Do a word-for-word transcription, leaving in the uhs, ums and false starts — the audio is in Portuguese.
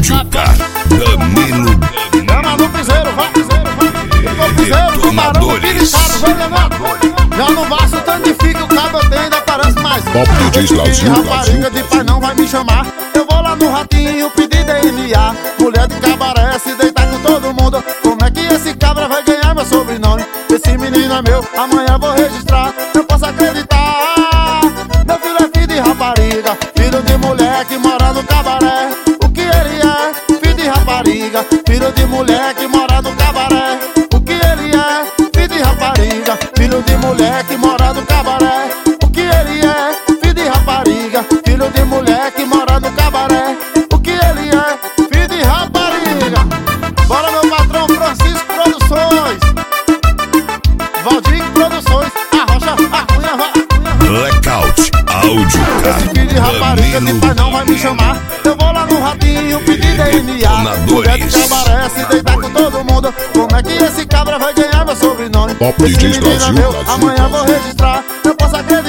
Áudio K, Danilo. Chama no piseiro, vai, piseiro, vai. Piseiro, tubarão, piricado, venenoso. Já não basta o tanto de fica, o cabo eu tenho, ainda parece mais. Top D Js Lauzinho, rapariga de pai não vai me chamar. Eu vou lá no ratinho pedir D N A. Mulher de cabaré se deitar com todo mundo. Como é que esse cabra vai ganhar meu sobrenome? Esse menino é meu, amanhã vou registrar. Eu posso acreditar. Meu filho é filho de rapariga, filho de mulher que mora no cabaré. O que ele é? Filho de rapariga, filho de mulher que mora no cabaré. O que ele é? Filho de rapariga, filho de mulher que mora no cabaré. O que ele é? Filho de rapariga, filho de mulher que mora no cabaré. O que ele é? Filho de rapariga. Bora meu patrão Francisco Produções, Valdir Produções, a rocha, a cunha, vai. Blackout, Áudio K, Esse filho de rapariga de pai não vai me chamar. Eu vou lá no ratinho pedir D N A. Mulher de cabaré se deitar com todo mundo. Como é que esse cabra vai ganhar meu sobrenome? Top Esse D Js menino é Lauzinho, meu, Lauzinho, amanhã vou Lauzinho. registrar. Eu posso acreditar.